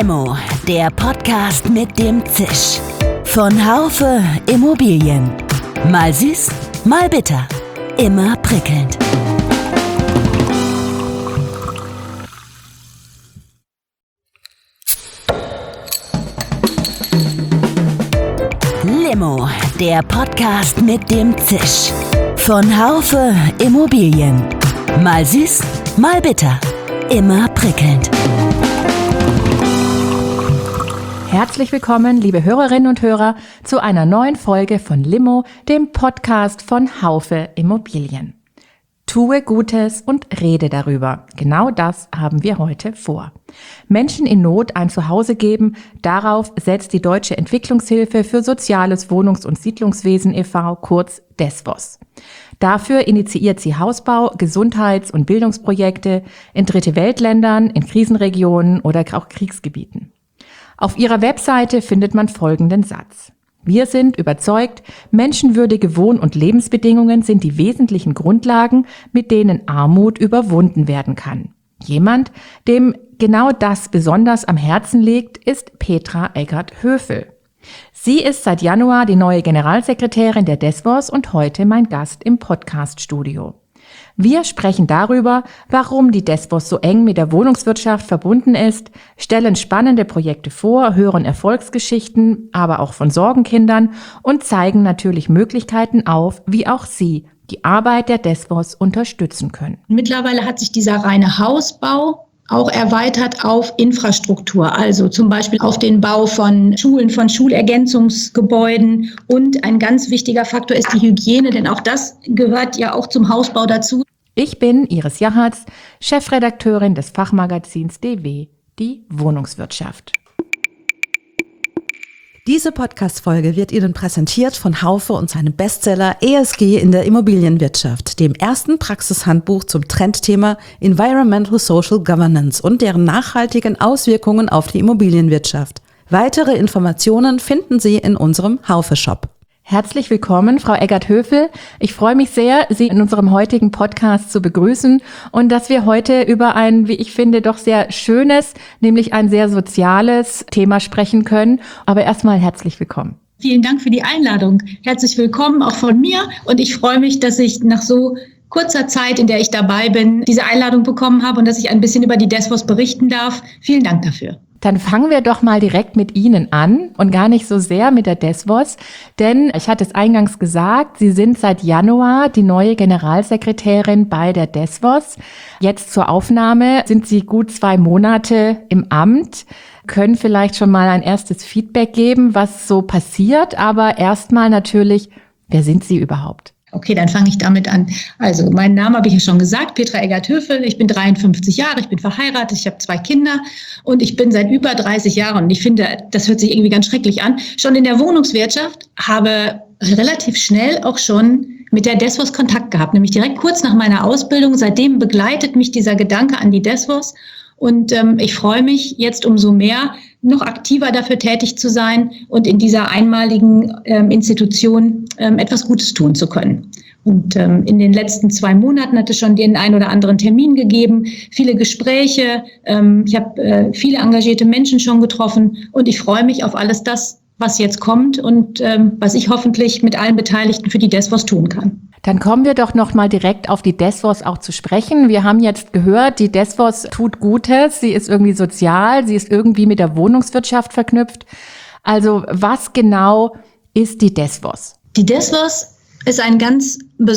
Limo, der Podcast mit dem Zisch. Von Haufe Immobilien. Mal süß, mal bitter. Immer prickelnd. Limo, der Podcast mit dem Zisch. Von Haufe Immobilien. Mal süß, mal bitter. Immer prickelnd. Herzlich willkommen, liebe Hörerinnen und Hörer, zu einer neuen Folge von Limo, dem Podcast von Haufe Immobilien. Tue Gutes und rede darüber. Genau das haben wir heute vor. Menschen in Not ein Zuhause geben, darauf setzt die Deutsche Entwicklungshilfe für Soziales Wohnungs- und Siedlungswesen e.V., kurz DESWOS. Dafür initiiert sie Hausbau-, Gesundheits- und Bildungsprojekte in Dritte-Welt-Ländern, in Krisenregionen oder auch Kriegsgebieten. Auf ihrer Webseite findet man folgenden Satz. Wir sind überzeugt, menschenwürdige Wohn- und Lebensbedingungen sind die wesentlichen Grundlagen, mit denen Armut überwunden werden kann. Jemand, dem genau das besonders am Herzen liegt, ist Petra Eggert-Höfel. Sie ist seit Januar die neue Generalsekretärin der DESWOS und heute mein Gast im Podcast-Studio. Wir sprechen darüber, warum die DESWOS so eng mit der Wohnungswirtschaft verbunden ist, stellen spannende Projekte vor, hören Erfolgsgeschichten, aber auch von Sorgenkindern und zeigen natürlich Möglichkeiten auf, wie auch Sie die Arbeit der DESWOS unterstützen können. Mittlerweile hat sich dieser reine Hausbau auch erweitert auf Infrastruktur, also zum Beispiel auf den Bau von Schulen, von Schulergänzungsgebäuden. Und ein ganz wichtiger Faktor ist die Hygiene, denn auch das gehört ja auch zum Hausbau dazu. Ich bin Iris Jahatz, Chefredakteurin des Fachmagazins DW, die Wohnungswirtschaft. Diese Podcast-Folge wird Ihnen präsentiert von Haufe und seinem Bestseller ESG in der Immobilienwirtschaft, dem ersten Praxishandbuch zum Trendthema Environmental Social Governance und deren nachhaltigen Auswirkungen auf die Immobilienwirtschaft. Weitere Informationen finden Sie in unserem Haufe-Shop. Herzlich willkommen, Frau Eggert-Höfel. Ich freue mich sehr, Sie in unserem heutigen Podcast zu begrüßen und dass wir heute über ein, wie ich finde, doch sehr schönes, nämlich ein sehr soziales Thema sprechen können. Aber erstmal herzlich willkommen. Vielen Dank für die Einladung. Herzlich willkommen auch von mir und ich freue mich, dass ich nach so kurzer Zeit, in der ich dabei bin, diese Einladung bekommen habe und dass ich ein bisschen über die DESWOS berichten darf. Vielen Dank dafür. Dann fangen wir doch mal direkt mit Ihnen an und gar nicht so sehr mit der DESWOS, denn ich hatte es eingangs gesagt, Sie sind seit Januar die neue Generalsekretärin bei der DESWOS. Jetzt zur Aufnahme sind Sie gut 2 Monate im Amt, können vielleicht schon mal ein erstes Feedback geben, was so passiert, aber erstmal natürlich, wer sind Sie überhaupt? Okay, dann fange ich damit an. Also, meinen Namen habe ich ja schon gesagt, Petra Eggert-Höfel. Ich bin 53 Jahre, ich bin verheiratet, ich habe 2 Kinder und ich bin seit über 30 Jahren, und ich finde, das hört sich irgendwie ganz schrecklich an, schon in der Wohnungswirtschaft, habe relativ schnell auch schon mit der DESWOS Kontakt gehabt, nämlich direkt kurz nach meiner Ausbildung. Seitdem begleitet mich dieser Gedanke an die DESWOS und ich freue mich jetzt umso mehr, noch aktiver dafür tätig zu sein und in dieser einmaligen Institution etwas Gutes tun zu können. Und in den letzten 2 Monaten hat es schon den einen oder anderen Termin gegeben, viele Gespräche. Ich habe viele engagierte Menschen schon getroffen und ich freue mich auf alles das, was jetzt kommt und was ich hoffentlich mit allen Beteiligten für die DESWOS tun kann. Dann kommen wir doch noch mal direkt auf die DESWOS auch zu sprechen. Wir haben jetzt gehört, die DESWOS tut Gutes, sie ist irgendwie sozial, sie ist irgendwie mit der Wohnungswirtschaft verknüpft. Also was genau ist die DESWOS? Die DESWOS ist eine ganz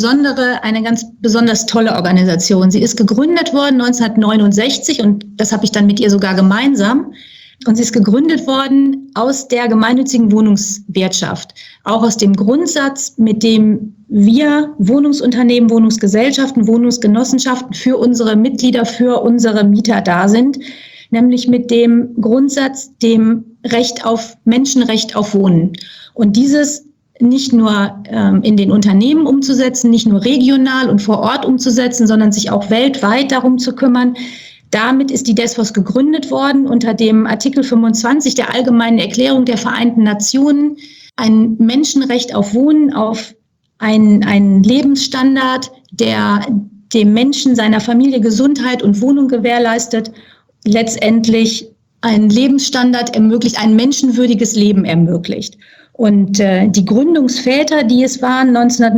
besonders tolle Organisation. Sie ist gegründet worden 1969 und das habe ich dann mit ihr sogar gemeinsam. Und sie ist gegründet worden aus der gemeinnützigen Wohnungswirtschaft. Auch aus dem Grundsatz, mit dem wir Wohnungsunternehmen, Wohnungsgesellschaften, Wohnungsgenossenschaften für unsere Mitglieder, für unsere Mieter da sind. Nämlich mit dem Grundsatz, dem Menschenrecht auf Wohnen. Und dieses nicht nur in den Unternehmen umzusetzen, nicht nur regional und vor Ort umzusetzen, sondern sich auch weltweit darum zu kümmern. Damit ist die DESWOS gegründet worden unter dem Artikel 25 der Allgemeinen Erklärung der Vereinten Nationen. Ein Menschenrecht auf Wohnen, auf einen Lebensstandard, der dem Menschen, seiner Familie Gesundheit und Wohnung gewährleistet, letztendlich einen Lebensstandard ermöglicht, ein menschenwürdiges Leben ermöglicht. Und die Gründungsväter, die es waren,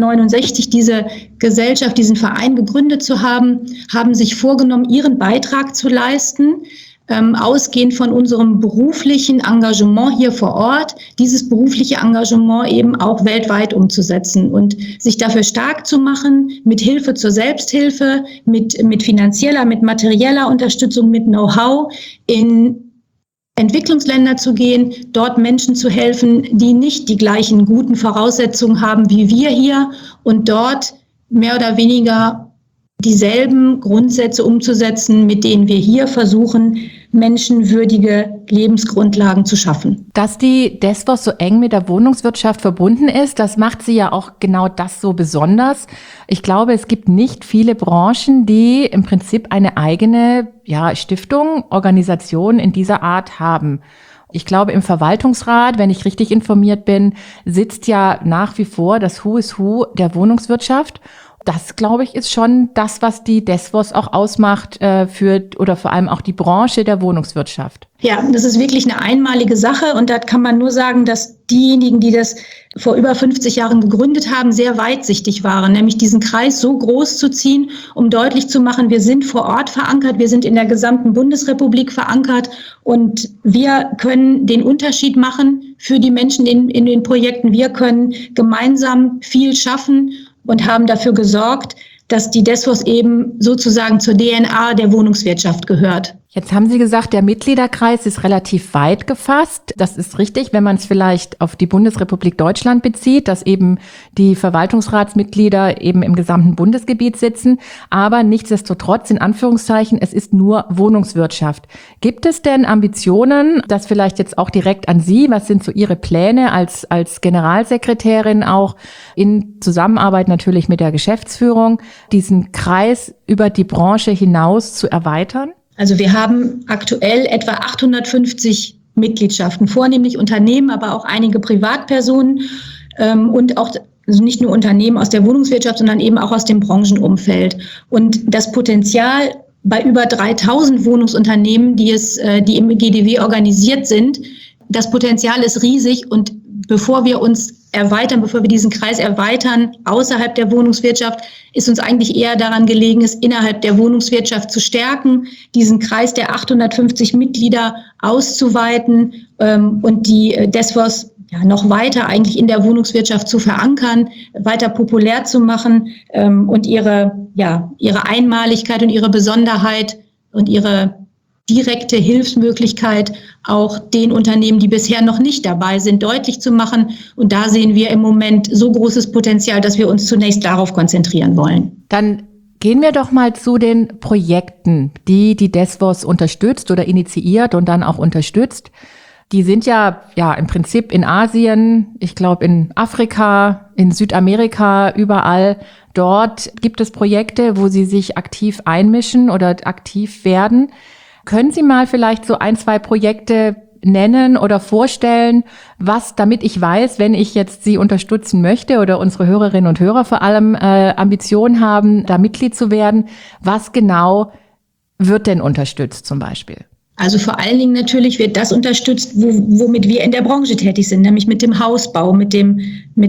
1969 diese Gesellschaft, diesen Verein gegründet zu haben, haben sich vorgenommen, ihren Beitrag zu leisten, ausgehend von unserem beruflichen Engagement hier vor Ort, dieses berufliche Engagement eben auch weltweit umzusetzen und sich dafür stark zu machen, mit Hilfe zur Selbsthilfe, mit finanzieller, mit materieller Unterstützung, mit Know-how in Entwicklungsländer zu gehen, dort Menschen zu helfen, die nicht die gleichen guten Voraussetzungen haben wie wir hier und dort mehr oder weniger dieselben Grundsätze umzusetzen, mit denen wir hier versuchen, menschenwürdige Lebensgrundlagen zu schaffen. Dass die Desvos so eng mit der Wohnungswirtschaft verbunden ist, das macht sie ja auch genau das so besonders. Ich glaube, es gibt nicht viele Branchen, die im Prinzip eine eigene Stiftung, Organisation in dieser Art haben. Ich glaube, im Verwaltungsrat, wenn ich richtig informiert bin, sitzt ja nach wie vor das Who is Who der Wohnungswirtschaft. Das, glaube ich, ist schon das, was die Desvos auch ausmacht oder vor allem auch die Branche der Wohnungswirtschaft. Ja, das ist wirklich eine einmalige Sache und da kann man nur sagen, dass diejenigen, die das vor über 50 Jahren gegründet haben, sehr weitsichtig waren, nämlich diesen Kreis so groß zu ziehen, um deutlich zu machen, wir sind vor Ort verankert, wir sind in der gesamten Bundesrepublik verankert und wir können den Unterschied machen für die Menschen in den Projekten. Wir können gemeinsam viel schaffen und haben dafür gesorgt, dass die Desvos eben sozusagen zur DNA der Wohnungswirtschaft gehört. Jetzt haben Sie gesagt, der Mitgliederkreis ist relativ weit gefasst. Das ist richtig, wenn man es vielleicht auf die Bundesrepublik Deutschland bezieht, dass eben die Verwaltungsratsmitglieder eben im gesamten Bundesgebiet sitzen. Aber nichtsdestotrotz, in Anführungszeichen, es ist nur Wohnungswirtschaft. Gibt es denn Ambitionen, das vielleicht jetzt auch direkt an Sie, was sind so Ihre Pläne als Generalsekretärin auch in Zusammenarbeit natürlich mit der Geschäftsführung, diesen Kreis über die Branche hinaus zu erweitern? Also wir haben aktuell etwa 850 Mitgliedschaften, vornehmlich Unternehmen, aber auch einige Privatpersonen und auch also nicht nur Unternehmen aus der Wohnungswirtschaft, sondern eben auch aus dem Branchenumfeld. Und das Potenzial bei über 3000 Wohnungsunternehmen, die im GDW organisiert sind, das Potenzial ist riesig und bevor wir diesen Kreis erweitern außerhalb der Wohnungswirtschaft, ist uns eigentlich eher daran gelegen, es innerhalb der Wohnungswirtschaft zu stärken, diesen Kreis der 850 Mitglieder auszuweiten und die Desvos noch weiter eigentlich in der Wohnungswirtschaft zu verankern, weiter populär zu machen und ihre Einmaligkeit und ihre Besonderheit und ihre direkte Hilfsmöglichkeit auch den Unternehmen, die bisher noch nicht dabei sind, deutlich zu machen. Und da sehen wir im Moment so großes Potenzial, dass wir uns zunächst darauf konzentrieren wollen. Dann gehen wir doch mal zu den Projekten, die Desvos unterstützt oder initiiert und dann auch unterstützt. Die sind ja im Prinzip in Asien, ich glaube in Afrika, in Südamerika, überall. Dort gibt es Projekte, wo Sie sich aktiv einmischen oder aktiv werden. Können Sie mal vielleicht so 1, 2 Projekte nennen oder vorstellen, damit ich weiß, wenn ich jetzt Sie unterstützen möchte oder unsere Hörerinnen und Hörer vor allem Ambitionen haben, da Mitglied zu werden, was genau wird denn unterstützt zum Beispiel? Also vor allen Dingen natürlich wird das unterstützt, womit wir in der Branche tätig sind, nämlich mit dem Hausbau, mit dem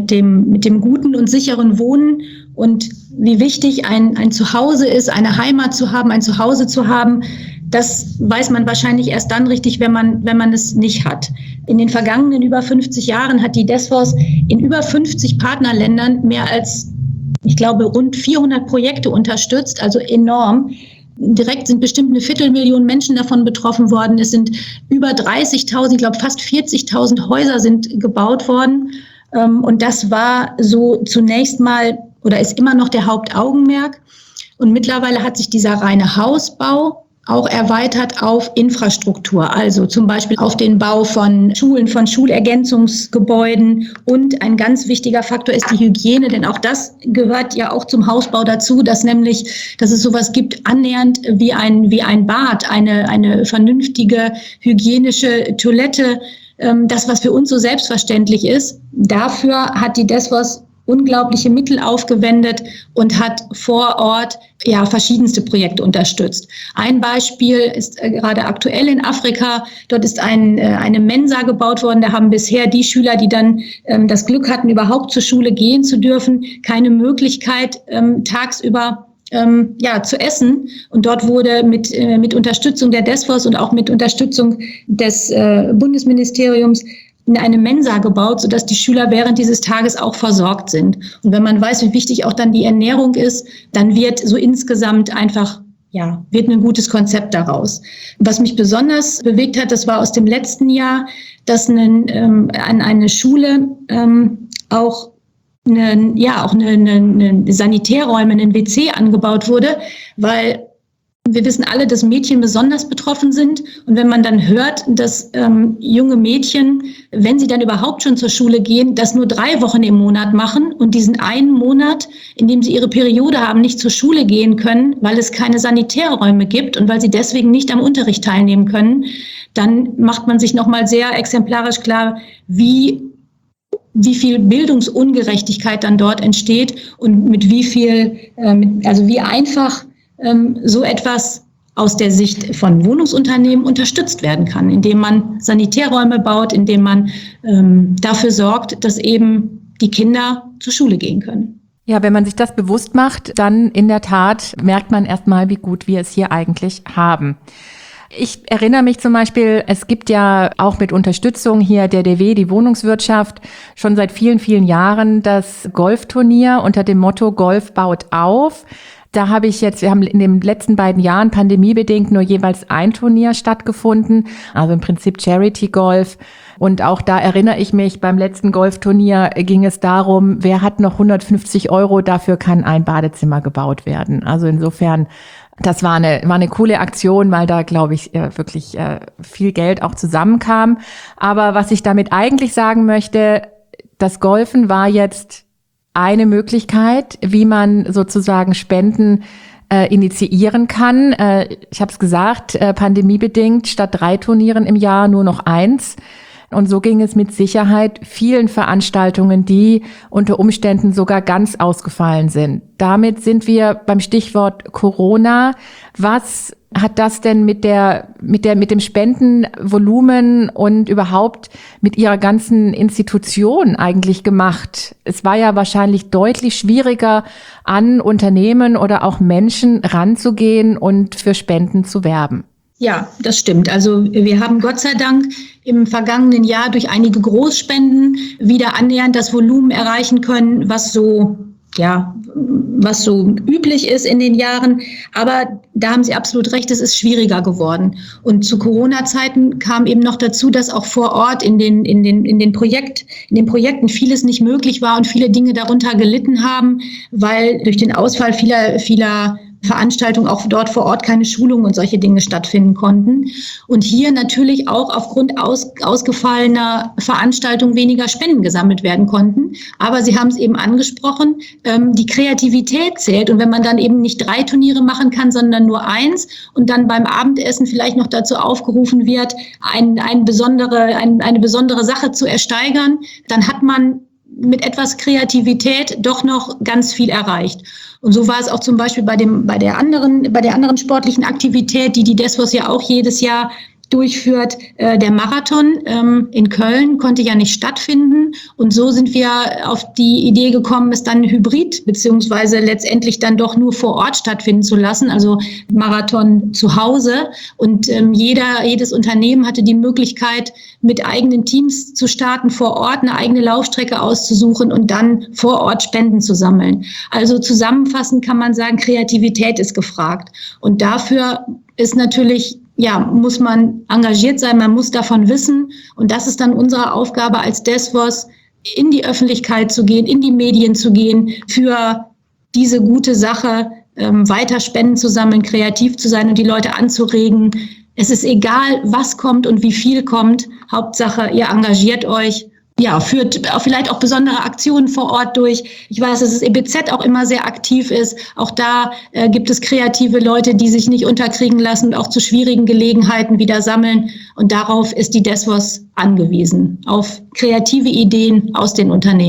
guten und sicheren Wohnen und wie wichtig ein Zuhause ist, eine Heimat zu haben, ein Zuhause zu haben. Das weiß man wahrscheinlich erst dann richtig, wenn man es nicht hat. In den vergangenen über 50 Jahren hat die Desvos in über 50 Partnerländern mehr als, ich glaube, rund 400 Projekte unterstützt, also enorm. Direkt sind bestimmt 250.000 Menschen davon betroffen worden. Es sind über 30.000, ich glaube fast 40.000 Häuser sind gebaut worden. Und das war so zunächst mal oder ist immer noch der Hauptaugenmerk. Und mittlerweile hat sich dieser reine Hausbau auch erweitert auf Infrastruktur, also zum Beispiel auf den Bau von Schulen, von Schulergänzungsgebäuden. Und ein ganz wichtiger Faktor ist die Hygiene, denn auch das gehört ja auch zum Hausbau dazu, dass es sowas gibt, annähernd wie ein Bad, eine vernünftige hygienische Toilette, das, was für uns so selbstverständlich ist. Dafür hat die Desvos unglaubliche Mittel aufgewendet und hat vor Ort verschiedenste Projekte unterstützt. Ein Beispiel ist gerade aktuell in Afrika. Dort ist eine Mensa gebaut worden. Da haben bisher die Schüler, die dann das Glück hatten, überhaupt zur Schule gehen zu dürfen, keine Möglichkeit, tagsüber zu essen. Und dort wurde mit Unterstützung der DESFOS und auch mit Unterstützung des Bundesministeriums eine Mensa gebaut, sodass die Schüler während dieses Tages auch versorgt sind. Und wenn man weiß, wie wichtig auch dann die Ernährung ist, dann wird so insgesamt einfach, wird ein gutes Konzept daraus. Was mich besonders bewegt hat, das war aus dem letzten Jahr, dass an eine Schule auch eine Sanitärräume, ein WC angebaut wurde, weil wir wissen alle, dass Mädchen besonders betroffen sind. Und wenn man dann hört, dass junge Mädchen, wenn sie dann überhaupt schon zur Schule gehen, das nur 3 Wochen im Monat machen und diesen einen Monat, in dem sie ihre Periode haben, nicht zur Schule gehen können, weil es keine Sanitärräume gibt und weil sie deswegen nicht am Unterricht teilnehmen können, dann macht man sich nochmal sehr exemplarisch klar, wie viel Bildungsungerechtigkeit dann dort entsteht und mit wie einfach so etwas aus der Sicht von Wohnungsunternehmen unterstützt werden kann, indem man Sanitärräume baut, indem man dafür sorgt, dass eben die Kinder zur Schule gehen können. Ja, wenn man sich das bewusst macht, dann in der Tat merkt man erstmal, wie gut wir es hier eigentlich haben. Ich erinnere mich zum Beispiel, es gibt ja auch mit Unterstützung hier der DW, die Wohnungswirtschaft, schon seit vielen, vielen Jahren das Golfturnier unter dem Motto Golf baut auf. Wir haben in den letzten 2 Jahren pandemiebedingt nur jeweils ein Turnier stattgefunden, also im Prinzip Charity Golf. Und auch da erinnere ich mich, beim letzten Golfturnier ging es darum, wer hat noch 150 €, dafür kann ein Badezimmer gebaut werden. Also insofern, das war eine coole Aktion, weil da, glaube ich, wirklich viel Geld auch zusammenkam. Aber was ich damit eigentlich sagen möchte, das Golfen war jetzt eine Möglichkeit, wie man sozusagen Spenden initiieren kann. Ich habe es gesagt, pandemiebedingt statt 3 Turnieren im Jahr nur noch 1. Und so ging es mit Sicherheit vielen Veranstaltungen, die unter Umständen sogar ganz ausgefallen sind. Damit sind wir beim Stichwort Corona. Was hat das denn mit dem Spendenvolumen und überhaupt mit Ihrer ganzen Institution eigentlich gemacht? Es war ja wahrscheinlich deutlich schwieriger, an Unternehmen oder auch Menschen ranzugehen und für Spenden zu werben. Ja, das stimmt. Also wir haben Gott sei Dank im vergangenen Jahr durch einige Großspenden wieder annähernd das Volumen erreichen können, was so üblich ist in den Jahren. Aber da haben Sie absolut recht, es ist schwieriger geworden. Und zu Corona-Zeiten kam eben noch dazu, dass auch vor Ort in den Projekten vieles nicht möglich war und viele Dinge darunter gelitten haben, weil durch den Ausfall vieler Veranstaltungen auch dort vor Ort keine Schulungen und solche Dinge stattfinden konnten. Und hier natürlich auch aufgrund ausgefallener Veranstaltungen weniger Spenden gesammelt werden konnten. Aber Sie haben es eben angesprochen, die Kreativität zählt. Und wenn man dann eben nicht 3 Turniere machen kann, sondern nur 1 und dann beim Abendessen vielleicht noch dazu aufgerufen wird, eine besondere Sache zu ersteigern, dann hat man mit etwas Kreativität doch noch ganz viel erreicht. Und so war es auch zum Beispiel bei der anderen sportlichen Aktivität, die DESFOS ja auch jedes Jahr durchführt. Der Marathon in Köln konnte ja nicht stattfinden. Und so sind wir auf die Idee gekommen, es dann hybrid beziehungsweise letztendlich dann doch nur vor Ort stattfinden zu lassen, also Marathon zu Hause. Und jedes Unternehmen hatte die Möglichkeit, mit eigenen Teams zu starten, vor Ort eine eigene Laufstrecke auszusuchen und dann vor Ort Spenden zu sammeln. Also zusammenfassend kann man sagen, Kreativität ist gefragt. Und dafür ist natürlich muss man engagiert sein, man muss davon wissen. Und das ist dann unsere Aufgabe als DESFOS, in die Öffentlichkeit zu gehen, in die Medien zu gehen, für diese gute Sache weiter Spenden zu sammeln, kreativ zu sein und die Leute anzuregen. Es ist egal, was kommt und wie viel kommt. Hauptsache, ihr engagiert euch. Ja, führt vielleicht auch besondere Aktionen vor Ort durch. Ich weiß, dass das EBZ auch immer sehr aktiv ist. Auch da gibt es kreative Leute, die sich nicht unterkriegen lassen und auch zu schwierigen Gelegenheiten wieder sammeln. Und darauf ist die DESFOS angewiesen, auf kreative Ideen aus den Unternehmen.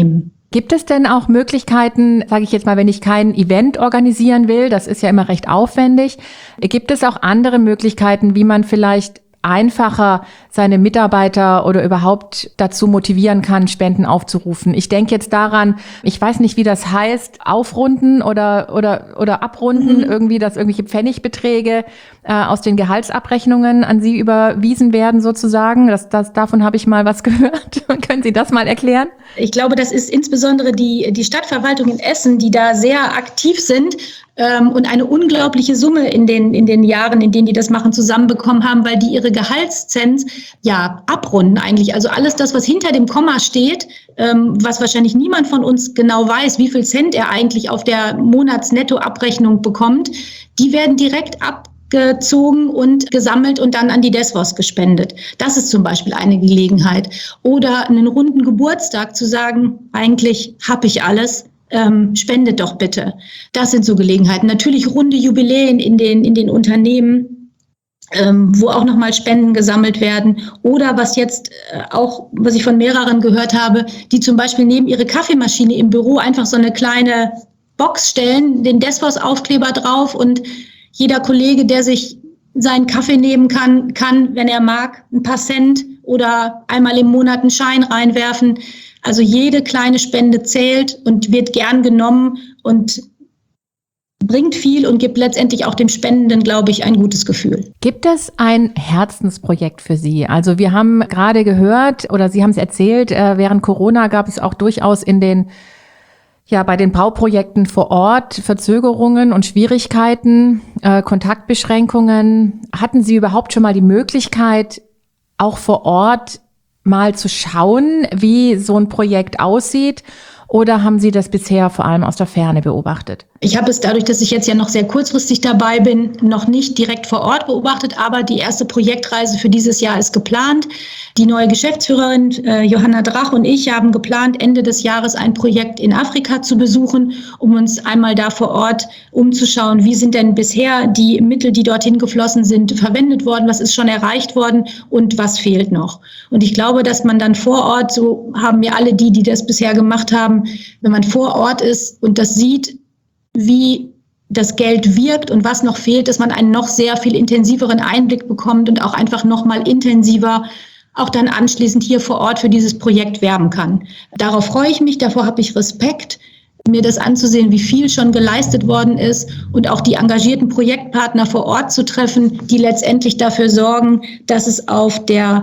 Gibt es denn auch Möglichkeiten, sage ich jetzt mal, wenn ich kein Event organisieren will, das ist ja immer recht aufwendig, gibt es auch andere Möglichkeiten, wie man vielleicht einfacher seine Mitarbeiter oder überhaupt dazu motivieren kann, Spenden aufzurufen? Ich denke jetzt daran, ich weiß nicht, wie das heißt, aufrunden oder abrunden, irgendwie, dass irgendwelche Pfennigbeträge aus den Gehaltsabrechnungen an Sie überwiesen werden sozusagen. Davon habe ich mal was gehört. Können Sie das mal erklären? Ich glaube, das ist insbesondere die Stadtverwaltung in Essen, die da sehr aktiv sind und eine unglaubliche Summe in den Jahren, in denen die das machen, zusammenbekommen haben, weil die ihre Gehaltszins ja abrunden eigentlich. Also alles das, was hinter dem Komma steht, was wahrscheinlich niemand von uns genau weiß, wie viel Cent er eigentlich auf der Monatsnettoabrechnung bekommt, die werden direkt abgezogen und gesammelt und dann an die DESVOS gespendet. Das ist zum Beispiel eine Gelegenheit. Oder einen runden Geburtstag zu sagen, eigentlich habe ich alles, spendet doch bitte. Das sind so Gelegenheiten. Natürlich runde Jubiläen in den Unternehmen, wo auch nochmal Spenden gesammelt werden. Oder was jetzt was ich von mehreren gehört habe, die zum Beispiel neben ihre Kaffeemaschine im Büro einfach so eine kleine Box stellen, den DESVOS-Aufkleber drauf und jeder Kollege, der sich seinen Kaffee nehmen kann, wenn er mag, ein paar Cent oder einmal im Monat einen Schein reinwerfen. Also jede kleine Spende zählt und wird gern genommen und bringt viel und gibt letztendlich auch dem Spendenden, glaube ich, ein gutes Gefühl. Gibt es ein Herzensprojekt für Sie? Also wir haben gerade gehört, oder Sie haben es erzählt, während Corona gab es auch durchaus bei den Bauprojekten vor Ort Verzögerungen und Schwierigkeiten, Kontaktbeschränkungen. Hatten Sie überhaupt schon mal die Möglichkeit, auch vor Ort mal zu schauen, wie so ein Projekt aussieht? Oder haben Sie das bisher vor allem aus der Ferne beobachtet? Ich habe es dadurch, dass ich jetzt ja noch sehr kurzfristig dabei bin, noch nicht direkt vor Ort beobachtet, aber die erste Projektreise für dieses Jahr ist geplant. Die neue Geschäftsführerin Johanna Drach und ich haben geplant, Ende des Jahres ein Projekt in Afrika zu besuchen, um uns einmal da vor Ort umzuschauen, wie sind denn bisher die Mittel, die dorthin geflossen sind, verwendet worden, was ist schon erreicht worden und was fehlt noch. Und ich glaube, dass man dann vor Ort, so haben wir alle die das bisher gemacht haben, wenn man vor Ort ist und das sieht, wie das Geld wirkt und was noch fehlt, dass man einen noch sehr viel intensiveren Einblick bekommt und auch einfach noch mal intensiver auch dann anschließend hier vor Ort für dieses Projekt werben kann. Darauf freue ich mich, davor habe ich Respekt, mir das anzusehen, wie viel schon geleistet worden ist und auch die engagierten Projektpartner vor Ort zu treffen, die letztendlich dafür sorgen, dass es auf der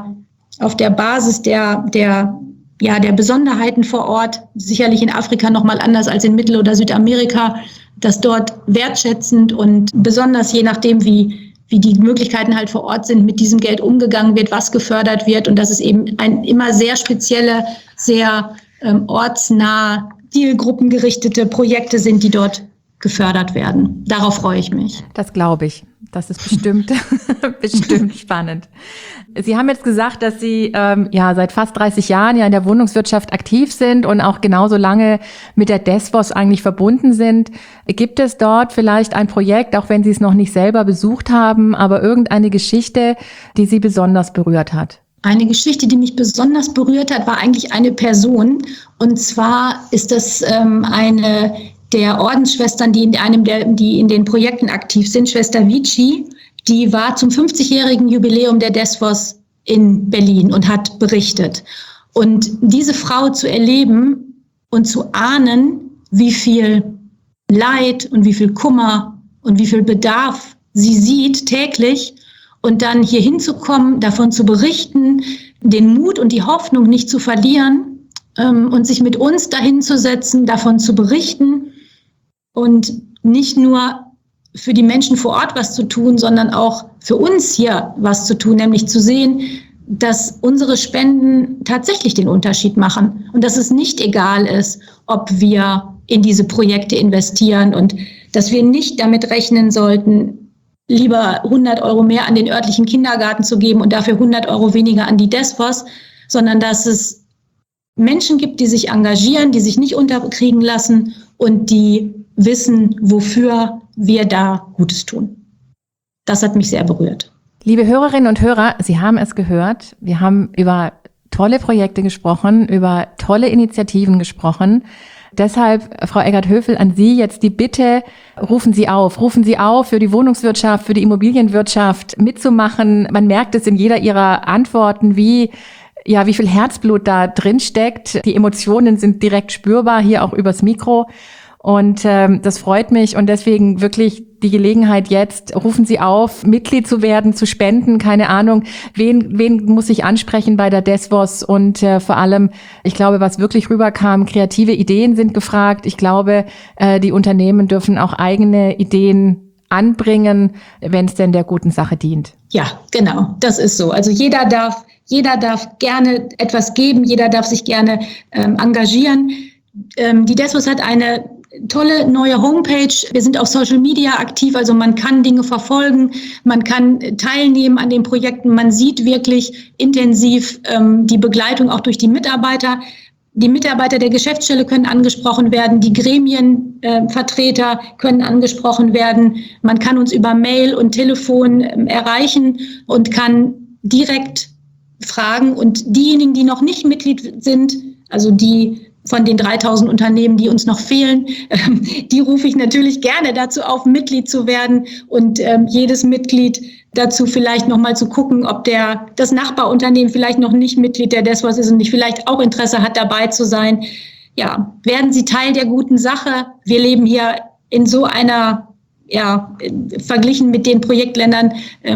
Basis der Besonderheiten vor Ort, sicherlich in Afrika noch mal anders als in Mittel- oder Südamerika, dass dort wertschätzend und besonders je nachdem, wie die Möglichkeiten halt vor Ort sind, mit diesem Geld umgegangen wird, was gefördert wird und dass es eben immer sehr spezielle, sehr ortsnah, zielgruppengerichtete Projekte sind, die dort gefördert werden. Darauf freue ich mich. Das glaube ich. Das ist bestimmt spannend. Sie haben jetzt gesagt, dass Sie seit fast 30 Jahren in der Wohnungswirtschaft aktiv sind und auch genauso lange mit der DESVOS eigentlich verbunden sind. Gibt es dort vielleicht ein Projekt, auch wenn Sie es noch nicht selber besucht haben, aber irgendeine Geschichte, die Sie besonders berührt hat? Eine Geschichte, die mich besonders berührt hat, war eigentlich eine Person. Und zwar ist das eine der Ordensschwestern, die in den Projekten aktiv sind, Schwester Vici, die war zum 50-jährigen Jubiläum der DESVOS in Berlin und hat berichtet. Und diese Frau zu erleben und zu ahnen, wie viel Leid und wie viel Kummer und wie viel Bedarf sie sieht täglich und dann hier hinzukommen, davon zu berichten, den Mut und die Hoffnung nicht zu verlieren und sich mit uns dahin zu setzen, davon zu berichten und nicht nur für die Menschen vor Ort was zu tun, sondern auch für uns hier was zu tun, nämlich zu sehen, dass unsere Spenden tatsächlich den Unterschied machen und dass es nicht egal ist, ob wir in diese Projekte investieren und dass wir nicht damit rechnen sollten, lieber 100 Euro mehr an den örtlichen Kindergarten zu geben und dafür 100 Euro weniger an die DESVOS, sondern dass es Menschen gibt, die sich engagieren, die sich nicht unterkriegen lassen und die wissen, wofür wir da Gutes tun. Das hat mich sehr berührt. Liebe Hörerinnen und Hörer, Sie haben es gehört. Wir haben über tolle Projekte gesprochen, über tolle Initiativen gesprochen. Deshalb, Frau Eggert-Höfel, an Sie jetzt die Bitte, rufen Sie auf für die Wohnungswirtschaft, für die Immobilienwirtschaft mitzumachen. Man merkt es in jeder Ihrer Antworten, wie viel Herzblut da drin steckt. Die Emotionen sind direkt spürbar, hier auch übers Mikro. Und das freut mich und deswegen wirklich die Gelegenheit jetzt, rufen Sie auf, Mitglied zu werden, zu spenden, keine Ahnung, wen muss ich ansprechen bei der DESWOS und vor allem, ich glaube, was wirklich rüberkam, kreative Ideen sind gefragt. Ich glaube, die Unternehmen dürfen auch eigene Ideen anbringen, wenn es denn der guten Sache dient. Ja, genau, das ist so. Also jeder darf gerne etwas geben, jeder darf sich gerne engagieren. Die DESWOS hat eine tolle neue Homepage. Wir sind auf Social Media aktiv, also man kann Dinge verfolgen, man kann teilnehmen an den Projekten, man sieht wirklich intensiv die Begleitung auch durch die Mitarbeiter. Die Mitarbeiter der Geschäftsstelle können angesprochen werden, die Gremienvertreter können angesprochen werden. Man kann uns über Mail und Telefon erreichen und kann direkt fragen. Und diejenigen, die noch nicht Mitglied sind, also die von den 3000 Unternehmen, die uns noch fehlen, die rufe ich natürlich gerne dazu auf, Mitglied zu werden und jedes Mitglied dazu vielleicht nochmal zu gucken, ob das Nachbarunternehmen vielleicht noch nicht Mitglied der DESWOS ist und nicht vielleicht auch Interesse hat, dabei zu sein. Ja, werden Sie Teil der guten Sache. Wir leben hier in so einer, verglichen mit den Projektländern,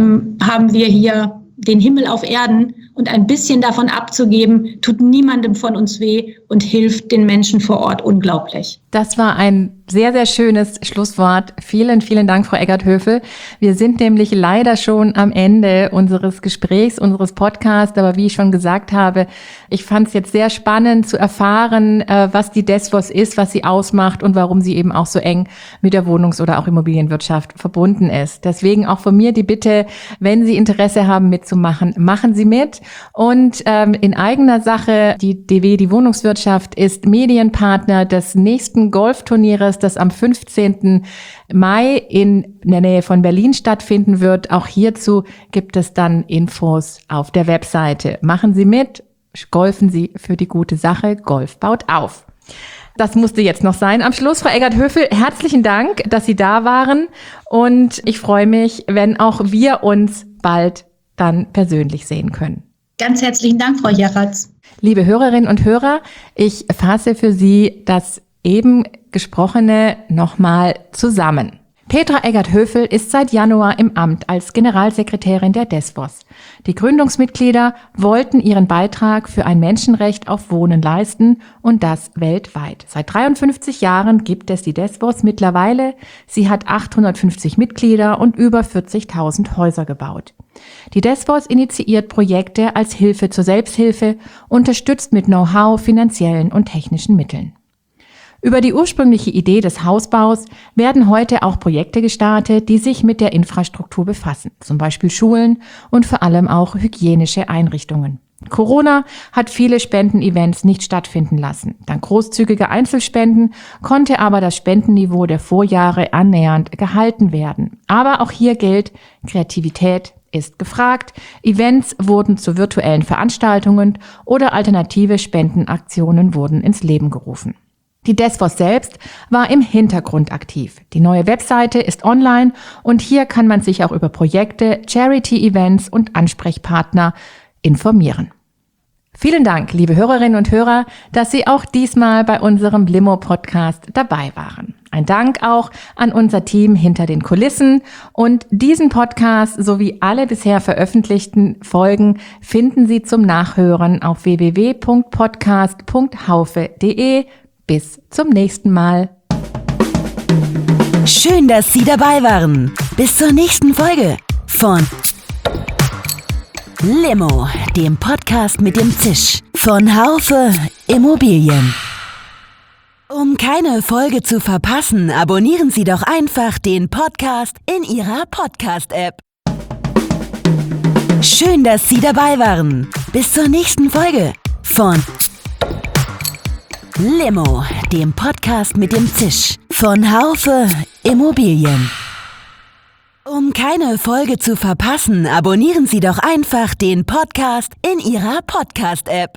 haben wir hier den Himmel auf Erden und ein bisschen davon abzugeben, tut niemandem von uns weh und hilft den Menschen vor Ort unglaublich. Das war ein sehr, sehr schönes Schlusswort. Vielen, vielen Dank, Frau Eggert-Höfel. Wir sind nämlich leider schon am Ende unseres Gesprächs, unseres Podcasts. Aber wie ich schon gesagt habe, ich fand es jetzt sehr spannend zu erfahren, was die DESWOS ist, was sie ausmacht und warum sie eben auch so eng mit der Wohnungs- oder auch Immobilienwirtschaft verbunden ist. Deswegen auch von mir die Bitte, wenn Sie Interesse haben mitzumachen, machen Sie mit. Und in eigener Sache, die DW, die Wohnungswirtschaft, ist Medienpartner des nächsten Golfturnieres, das am 15. Mai in der Nähe von Berlin stattfinden wird. Auch hierzu gibt es dann Infos auf der Webseite. Machen Sie mit, golfen Sie für die gute Sache. Golf baut auf. Das musste jetzt noch sein. Am Schluss, Frau Eggert-Höfel, herzlichen Dank, dass Sie da waren. Und ich freue mich, wenn auch wir uns bald dann persönlich sehen können. Ganz herzlichen Dank, Frau Jaratz. Liebe Hörerinnen und Hörer, ich fasse für Sie das eben Gesprochene nochmal zusammen. Petra Eggert-Höfel ist seit Januar im Amt als Generalsekretärin der DESWOS. Die Gründungsmitglieder wollten ihren Beitrag für ein Menschenrecht auf Wohnen leisten und das weltweit. Seit 53 Jahren gibt es die DESWOS mittlerweile. Sie hat 850 Mitglieder und über 40.000 Häuser gebaut. Die DESWOS initiiert Projekte als Hilfe zur Selbsthilfe, unterstützt mit Know-how, finanziellen und technischen Mitteln. Über die ursprüngliche Idee des Hausbaus werden heute auch Projekte gestartet, die sich mit der Infrastruktur befassen, zum Beispiel Schulen und vor allem auch hygienische Einrichtungen. Corona hat viele Spendenevents nicht stattfinden lassen. Dank großzügiger Einzelspenden konnte aber das Spendenniveau der Vorjahre annähernd gehalten werden. Aber auch hier gilt, Kreativität ist gefragt. Events wurden zu virtuellen Veranstaltungen oder alternative Spendenaktionen wurden ins Leben gerufen. Die DESWOS selbst war im Hintergrund aktiv. Die neue Webseite ist online und hier kann man sich auch über Projekte, Charity-Events und Ansprechpartner informieren. Vielen Dank, liebe Hörerinnen und Hörer, dass Sie auch diesmal bei unserem Limo-Podcast dabei waren. Ein Dank auch an unser Team hinter den Kulissen und diesen Podcast sowie alle bisher veröffentlichten Folgen finden Sie zum Nachhören auf www.podcast.haufe.de. Bis zum nächsten Mal. Schön, dass Sie dabei waren. Bis zur nächsten Folge von Limo, dem Podcast mit dem Zisch von Haufe Immobilien. Um keine Folge zu verpassen, abonnieren Sie doch einfach den Podcast in Ihrer Podcast-App. Schön, dass Sie dabei waren. Bis zur nächsten Folge von Limo, dem Podcast mit dem Zisch von Haufe Immobilien. Um keine Folge zu verpassen, abonnieren Sie doch einfach den Podcast in Ihrer Podcast-App.